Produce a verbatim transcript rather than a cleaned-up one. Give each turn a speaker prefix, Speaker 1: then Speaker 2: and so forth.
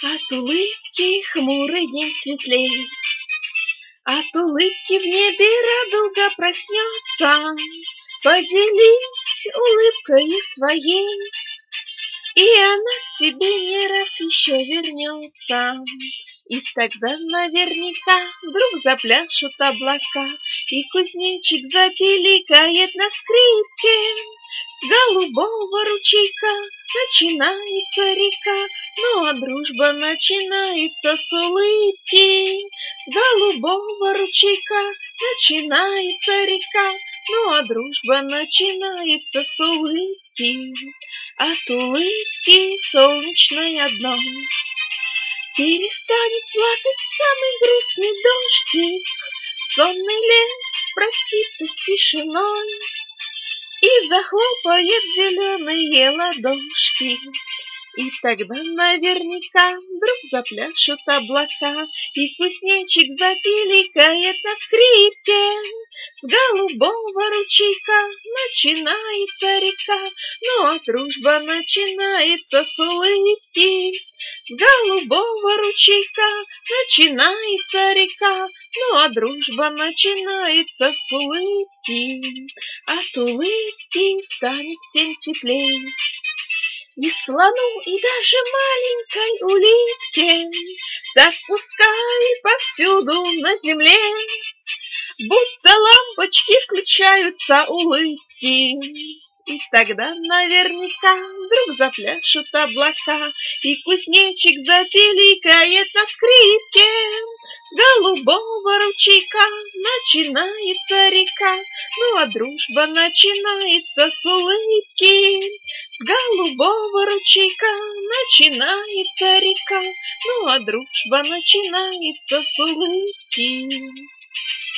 Speaker 1: От улыбки хмурый день светлей, от улыбки в небе радуга проснется. Поделись улыбкою своей, и она к тебе не раз еще вернется. И тогда наверняка вдруг запляшут облака, и кузнечик запиликает на скрипке. С голубого ручейка начинается река, ну а дружба начинается с улыбки. С голубого ручейка начинается река, ну а дружба начинается с улыбки. От улыбки солнечное дно перестанет плакать самый грустный дождик. Сонный лес простится с тишиной и захлопает зеленые ладошки. И тогда наверняка вдруг запляшут облака, и кузнечик запиликает на скрипке. С голубого ручейка начинается река, ну а дружба начинается с улыбки. С голубого ручейка начинается река, ну а дружба начинается с улыбки. От улыбки станет всем теплей. И слону, и даже маленькой улитке, так пускай повсюду на земле, будто лампочки включаются улыбки. И тогда наверняка вдруг запляшут облака, и кузнечик запиликает на скрипке. С голубого ручейка начинается река, ну а дружба начинается с улыбки. С голубого ручейка начинается река, ну а дружба начинается с улыбки.